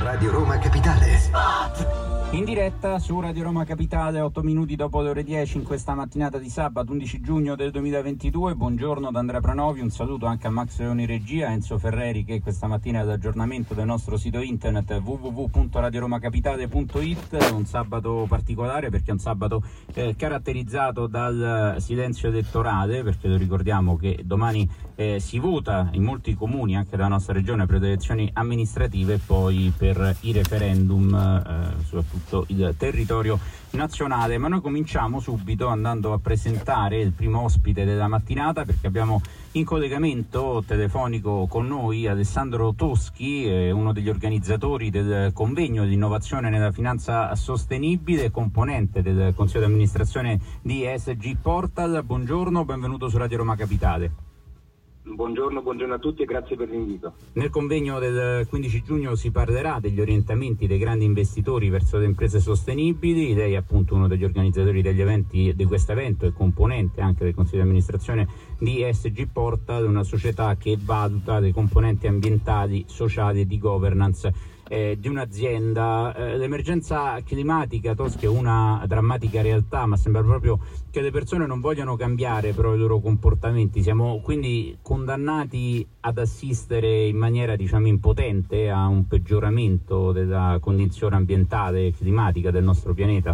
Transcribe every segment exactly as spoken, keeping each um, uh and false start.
Radio Roma Capitale. Spot! In diretta su Radio Roma Capitale, otto minuti dopo le ore dieci in questa mattinata di sabato undici giugno del duemilaventidue. Buongiorno da Andrea Pranovi, un saluto anche a Max Leoni Regia, a Enzo Ferreri che questa mattina è l'aggiornamento del nostro sito internet w w w punto radio roma capitale punto i t. Un sabato particolare perché è un sabato eh, caratterizzato dal silenzio elettorale, perché lo ricordiamo che domani eh, si vota in molti comuni anche della nostra regione per le elezioni amministrative e poi per i referendum eh, soprattutto il territorio nazionale. Ma noi cominciamo subito andando a presentare il primo ospite della mattinata, perché abbiamo in collegamento telefonico con noi Alessandro Toschi, eh, uno degli organizzatori del convegno di innovazione nella finanza sostenibile, componente del consiglio di amministrazione di E S G Portal. Buongiorno, benvenuto su Radio Roma Capitale. Buongiorno, buongiorno a tutti e grazie per l'invito. Nel convegno del quindici giugno si parlerà degli orientamenti dei grandi investitori verso le imprese sostenibili. Lei è appunto uno degli organizzatori degli eventi, di questo evento, e componente anche del consiglio di amministrazione di E S G Portal, una società che valuta le componenti ambientali, sociali e di governance Eh, di un'azienda. Eh, l'emergenza climatica, Toschi, è una drammatica realtà, ma sembra proprio che le persone non vogliano cambiare però i loro comportamenti. Siamo quindi condannati ad assistere in maniera, diciamo, impotente a un peggioramento della condizione ambientale e climatica del nostro pianeta?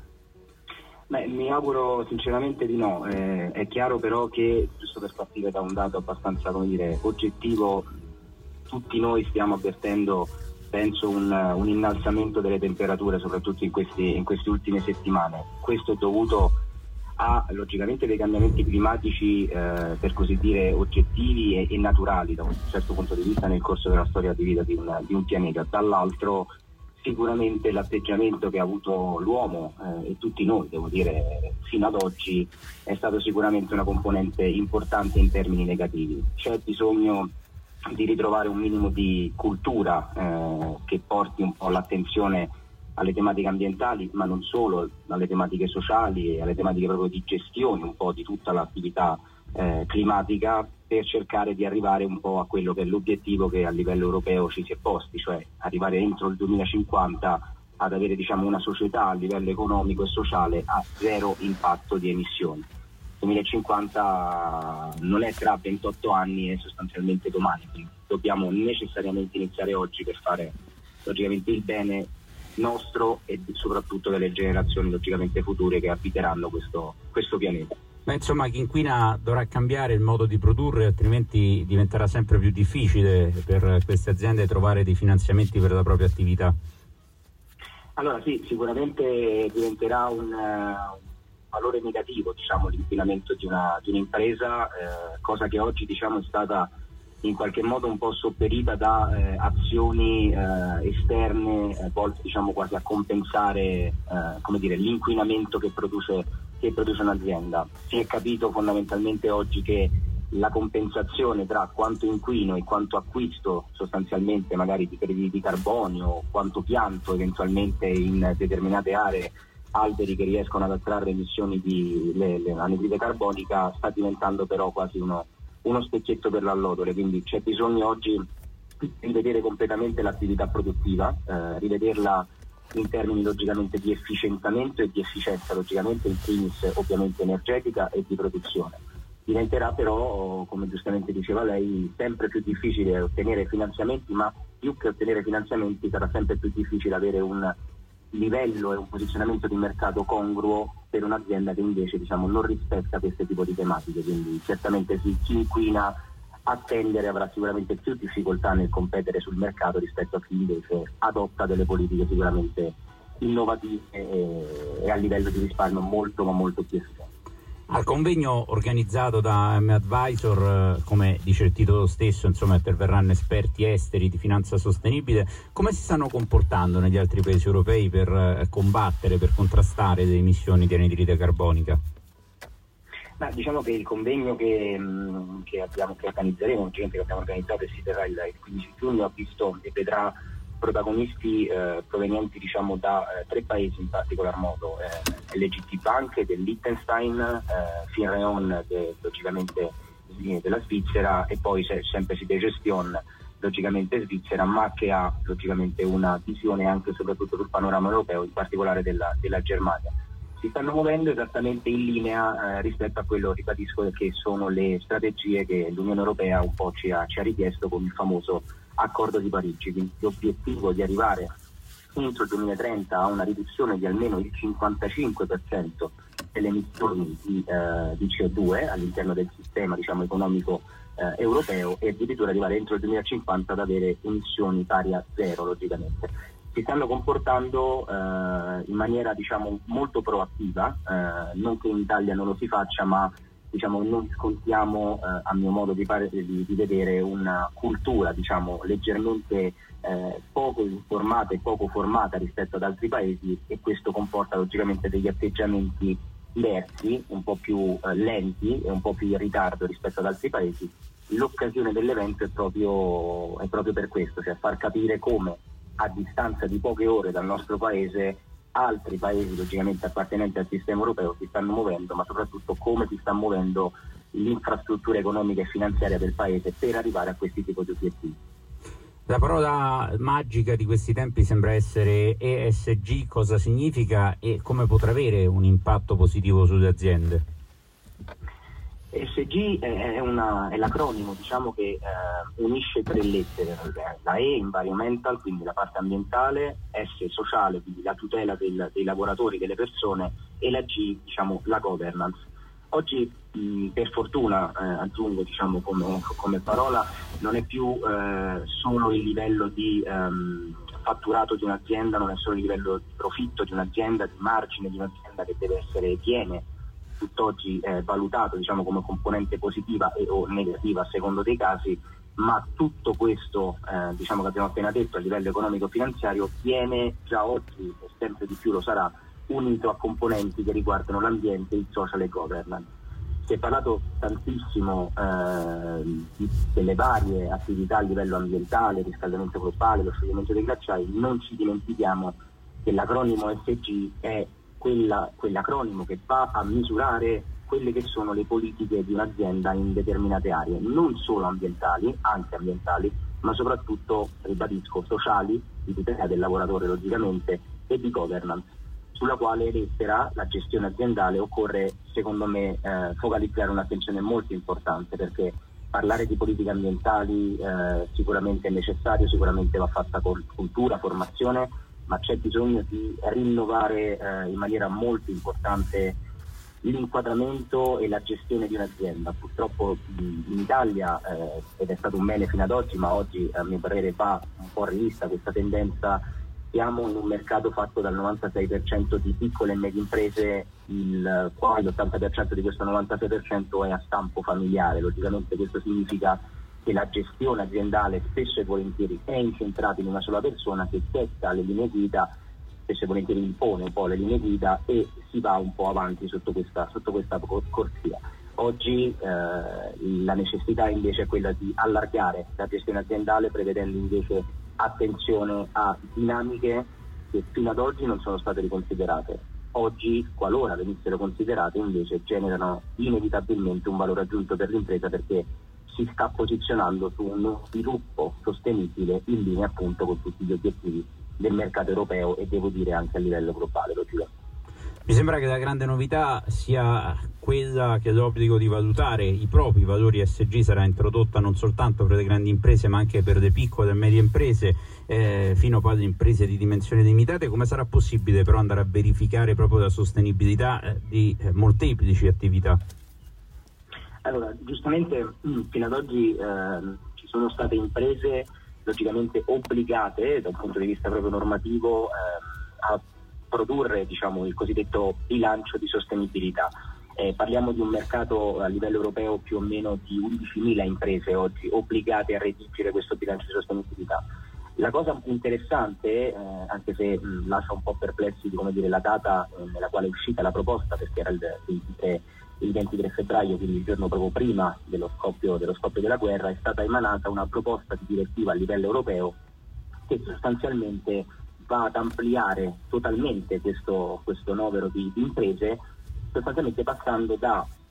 Beh, mi auguro sinceramente di no. Eh, è chiaro però che, giusto per partire da un dato abbastanza, come dire, oggettivo, tutti noi stiamo avvertendo, penso, un, un innalzamento delle temperature, soprattutto in, questi, in queste ultime settimane. Questo è dovuto a, logicamente, dei cambiamenti climatici, eh, per così dire, oggettivi e, e naturali da un certo punto di vista nel corso della storia di vita di un, di un pianeta. Dall'altro, sicuramente l'atteggiamento che ha avuto l'uomo eh, e tutti noi, devo dire, fino ad oggi è stato sicuramente una componente importante in termini negativi. C'è bisogno di ritrovare un minimo di cultura eh, che porti un po' l'attenzione alle tematiche ambientali, ma non solo, alle tematiche sociali e alle tematiche proprio di gestione un po' di tutta l'attività eh, climatica, per cercare di arrivare un po' a quello che è l'obiettivo che a livello europeo ci si è posti, cioè arrivare entro il duemilacinquanta ad avere, diciamo, una società a livello economico e sociale a zero impatto di emissioni. duemilacinquanta non è tra ventotto anni, è sostanzialmente domani, quindi dobbiamo necessariamente iniziare oggi per fare logicamente il bene nostro e soprattutto delle generazioni logicamente future che abiteranno questo, questo pianeta. Ma insomma, chi inquina dovrà cambiare il modo di produrre, altrimenti diventerà sempre più difficile per queste aziende trovare dei finanziamenti per la propria attività. Allora sì, sicuramente diventerà un valore negativo, diciamo, l'inquinamento di, una, di un'impresa, eh, cosa che oggi, diciamo, è stata in qualche modo un po' sopperita da eh, azioni eh, esterne eh, volte, diciamo, quasi a compensare eh, come dire, l'inquinamento che produce, che produce un'azienda. Si è capito fondamentalmente oggi che la compensazione tra quanto inquino e quanto acquisto sostanzialmente magari di crediti di carbonio, quanto pianto eventualmente in determinate aree alberi che riescono ad attrarre emissioni di le, le, anidride carbonica, sta diventando però quasi uno, uno specchietto per l'allodole. Quindi c'è bisogno oggi di rivedere completamente l'attività produttiva, eh, rivederla in termini logicamente di efficientamento e di efficienza, logicamente in primis ovviamente energetica e di produzione. Diventerà però, come giustamente diceva lei, sempre più difficile ottenere finanziamenti, ma più che ottenere finanziamenti sarà sempre più difficile avere un livello e un posizionamento di mercato congruo per un'azienda che invece, diciamo, non rispetta questo tipo di tematiche. Quindi certamente sì, chi inquina a tendere avrà sicuramente più difficoltà nel competere sul mercato rispetto a chi invece adotta delle politiche sicuramente innovative e, e a livello di risparmio molto ma molto più efficienti. Al convegno organizzato da M Advisor, come dice il titolo stesso, insomma, interverranno esperti esteri di finanza sostenibile. Come si stanno comportando negli altri paesi europei per combattere, per contrastare le emissioni di anidride carbonica? Beh, diciamo che il convegno che, che, abbiamo, che organizzeremo, che abbiamo organizzato e si terrà il quindici giugno, ha visto e vedrà protagonisti eh, provenienti, diciamo, da eh, tre paesi in particolar modo, eh, L G T Bank del Liechtenstein, eh, Finreon de, logicamente della Svizzera, e poi se, sempre Cité Gestion logicamente svizzera, ma che ha logicamente una visione anche e soprattutto sul panorama europeo, in particolare della, della Germania. Si stanno muovendo esattamente in linea eh, rispetto a quello, ribadisco, che sono le strategie che l'Unione Europea un po' ci ha, ci ha richiesto con il famoso accordo di Parigi, quindi l'obiettivo di arrivare entro il duemilatrenta a una riduzione di almeno il cinquantacinque per cento delle emissioni di, eh, di C O due all'interno del sistema, diciamo, economico eh, europeo, e addirittura arrivare entro il duemilacinquanta ad avere emissioni pari a zero, logicamente. Si stanno comportando eh, in maniera, diciamo, molto proattiva, eh, non che in Italia non lo si faccia, ma diciamo noi scontiamo eh, a mio modo di, pare, di, di vedere una cultura, diciamo, leggermente eh, poco informata e poco formata rispetto ad altri paesi, e questo comporta logicamente degli atteggiamenti diversi, un po' più eh, lenti e un po' più in ritardo rispetto ad altri paesi. L'occasione dell'evento è proprio, è proprio per questo, cioè far capire come a distanza di poche ore dal nostro paese altri paesi logicamente appartenenti al sistema europeo si stanno muovendo, ma soprattutto come si sta muovendo l'infrastruttura economica e finanziaria del paese per arrivare a questi tipi di obiettivi. La parola magica di questi tempi sembra essere E S G. Cosa significa e come potrà avere un impatto positivo sulle aziende? E S G è, una, è l'acronimo, diciamo, che eh, unisce tre lettere: la E, environmental, quindi la parte ambientale; S, sociale, quindi la tutela del, dei lavoratori, delle persone; e la G, diciamo, la governance. Oggi mh, per fortuna, eh, aggiungo, diciamo, come, come parola, non è più eh, solo il livello di ehm, fatturato di un'azienda, non è solo il livello di profitto di un'azienda, di margine di un'azienda che deve essere piene, tutt'oggi eh, valutato, diciamo, come componente positiva e o negativa a secondo dei casi, ma tutto questo eh, diciamo che abbiamo appena detto a livello economico-finanziario viene già oggi, e sempre di più lo sarà, unito a componenti che riguardano l'ambiente, il social e governance. Si è parlato tantissimo eh, delle varie attività a livello ambientale, riscaldamento globale, lo scioglimento dei ghiacciai. Non ci dimentichiamo che l'acronimo S G è Quella, quell'acronimo che va a misurare quelle che sono le politiche di un'azienda in determinate aree, non solo ambientali, anche ambientali, ma soprattutto, ribadisco, sociali, di tutela del lavoratore logicamente, e di governance, sulla quale lettera la gestione aziendale occorre, secondo me, eh, focalizzare un'attenzione molto importante, perché parlare di politiche ambientali eh, sicuramente è necessario, sicuramente va fatta con cultura, formazione, ma c'è bisogno di rinnovare eh, in maniera molto importante l'inquadramento e la gestione di un'azienda. Purtroppo in Italia, eh, ed è stato un bene fino ad oggi, ma oggi a mio parere va un po' rivista questa tendenza, siamo in un mercato fatto dal novantasei per cento di piccole e medie imprese, il quale l'ottanta per cento di questo novantasei per cento è a stampo familiare. Logicamente questo significa che la gestione aziendale spesso e volentieri è incentrata in una sola persona che detta le linee guida, spesso e volentieri impone un po' le linee guida e si va un po' avanti sotto questa, sotto questa corsia. Oggi eh, la necessità invece è quella di allargare la gestione aziendale, prevedendo invece attenzione a dinamiche che fino ad oggi non sono state riconsiderate. Oggi, qualora venissero considerate, invece generano inevitabilmente un valore aggiunto per l'impresa, perché si sta posizionando su uno sviluppo sostenibile in linea appunto con tutti gli obiettivi del mercato europeo e devo dire anche a livello globale. Lo giuro. Mi sembra che la grande novità sia quella che l'obbligo di valutare i propri valori E S G sarà introdotta non soltanto per le grandi imprese ma anche per le piccole e medie imprese, eh, fino poi alle imprese di dimensioni limitate. Come sarà possibile però andare a verificare proprio la sostenibilità eh, di eh, molteplici attività? Allora, giustamente fino ad oggi eh, ci sono state imprese logicamente obbligate da un punto di vista proprio normativo eh, a produrre, diciamo, il cosiddetto bilancio di sostenibilità. Eh, parliamo di un mercato a livello europeo più o meno di undicimila imprese oggi obbligate a redigere questo bilancio di sostenibilità. La cosa interessante, eh, anche se mh, lascia un po' perplessi di, come dire, la data eh, nella quale è uscita la proposta, perché era il ventitré, il ventitré febbraio, quindi il giorno proprio prima dello scoppio, dello scoppio della guerra, è stata emanata una proposta di direttiva a livello europeo che sostanzialmente va ad ampliare totalmente questo, questo novero di, di imprese, sostanzialmente passando da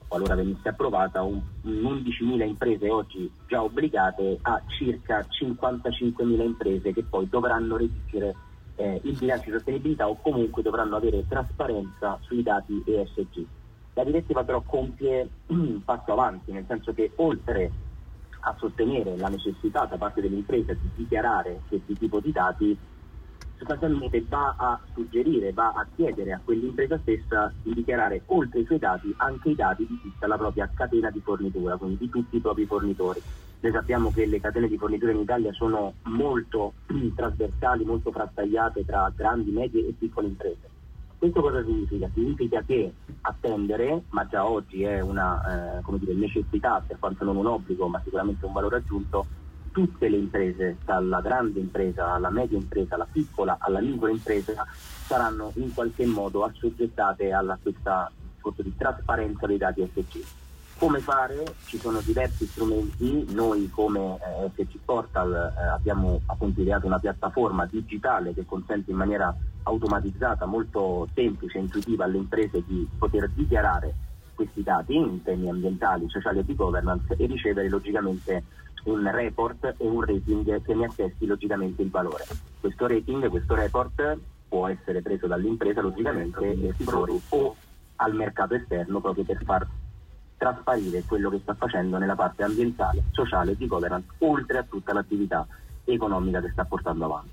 qualora venisse approvata, un, un undicimila imprese oggi già obbligate a circa cinquantacinquemila imprese che poi dovranno redigere eh, il bilancio di sostenibilità o comunque dovranno avere trasparenza sui dati E S G. La direttiva però compie un passo avanti, nel senso che oltre a sostenere la necessità da parte dell'impresa di dichiarare questi tipi di dati, sostanzialmente va a suggerire, va a chiedere a quell'impresa stessa di dichiarare oltre i suoi dati anche i dati di tutta la propria catena di fornitura, quindi di tutti i propri fornitori. Noi sappiamo che le catene di fornitura in Italia sono molto trasversali, molto frastagliate tra grandi, medie e piccole imprese. Questo cosa significa? Significa che attendere, ma già oggi è una eh, come dire, necessità, per quanto non un obbligo, ma sicuramente un valore aggiunto, tutte le imprese, dalla grande impresa alla media impresa, alla piccola, alla piccola impresa, saranno in qualche modo assoggettate a questa sorta di trasparenza dei dati S G. Come fare? Ci sono diversi strumenti. Noi come eh, S G Portal eh, abbiamo appunto ideato una piattaforma digitale che consente in maniera automatizzata, molto semplice e intuitiva alle imprese di poter dichiarare questi dati in temi ambientali, sociali e di governance e ricevere logicamente un report e un rating che ne attesti logicamente il valore. Questo rating, questo report può essere preso dall'impresa logicamente e o al mercato esterno proprio per far trasparire quello che sta facendo nella parte ambientale, sociale e di governance, oltre a tutta l'attività economica che sta portando avanti.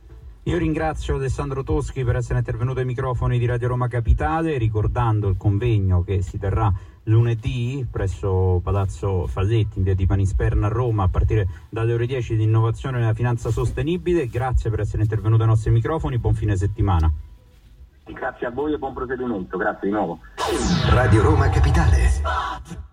Io ringrazio Alessandro Toschi per essere intervenuto ai microfoni di Radio Roma Capitale, ricordando il convegno che si terrà lunedì presso Palazzo Fasetti in via di Panisperna a Roma a partire dalle ore dieci di innovazione nella finanza sostenibile. Grazie per essere intervenuto ai nostri microfoni, buon fine settimana. Grazie a voi e buon proseguimento, grazie di nuovo. Radio Roma Capitale.